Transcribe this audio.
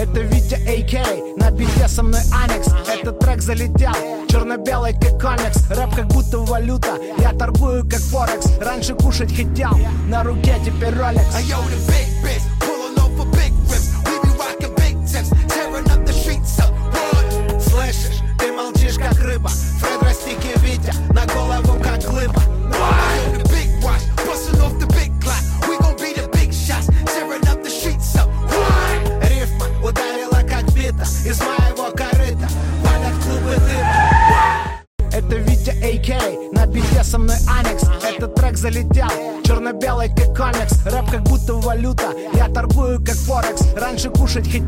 Это Витя А.К. На бите со мной Аникс. Этот трек залетел черно-белый как комикс. Рэп как будто валюта, я торгую как Форекс. Раньше кушать хотел, на руке теперь Rolex. Слышишь, ты молчишь как рыба. Фред Растик и Витя на голову как глыба. Рифма ударила как бита из моего корыта. Палят клубы дыма. Это Витя А.К. На бите со мной Аникс. Этот трек залетел черно-белый как комикс. Рэп как будто валюта, я торгую как Форекс. Раньше кушать хотел,